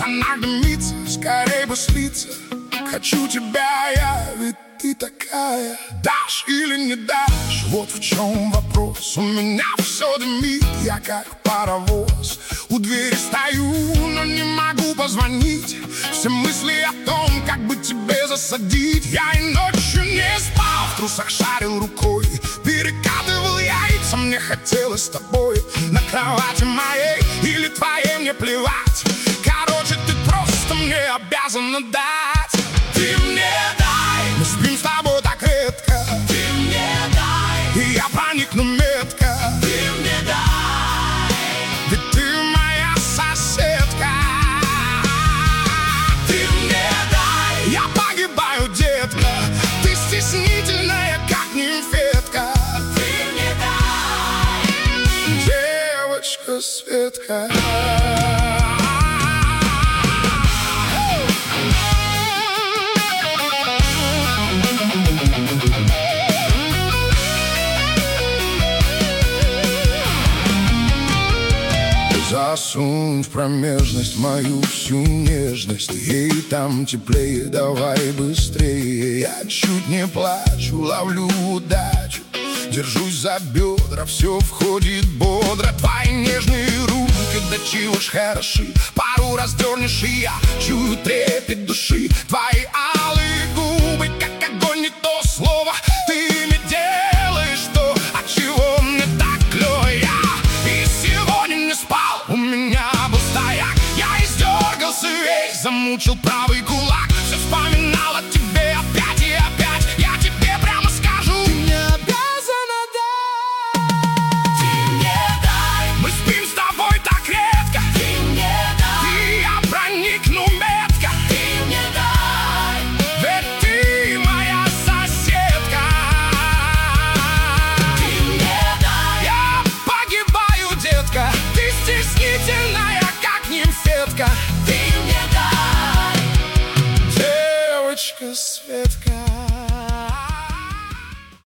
штанах дымится, скорей бы слиться. Хочу тебя я, ведь ты такая. Дашь или не дашь, вот в чем вопрос. У меня все дымит, я как паровоз. У двери стою, но не могу позвонить. Все мысли о том, как бы тебе засадить. Я и ночью не спал, в трусах шарил рукой, перекатывал яйца, мне хотелось с тобой. На кровати моей или твоей мне плевать. Короче, ты просто мне обязана дать. Ты мне дай, мы спим с тобой так редко. Ты мне дай, и я проникну метко. Ты мне дай, ведь ты моя соседка. Ты мне дай, я погибаю, детка. Ты стеснительная, как нимфетка. Ты мне дай, девочка Светка. Засунь в промежность мою всю нежность, ей там теплее, давай быстрее. Я чуть не плачу, ловлю удачу, держусь за бедра, все входит бодро. Твои нежные руки до чего ж хороши, пару раз дернешь, и я чую трепет души. Твои алые губы, как огонь, не то слово. Ты ими делаешь то, от чего мне так клёво. Я и сегодня не спал, у меня был стояк. Я издергался весь, замучил правый кулак, все вспоминал о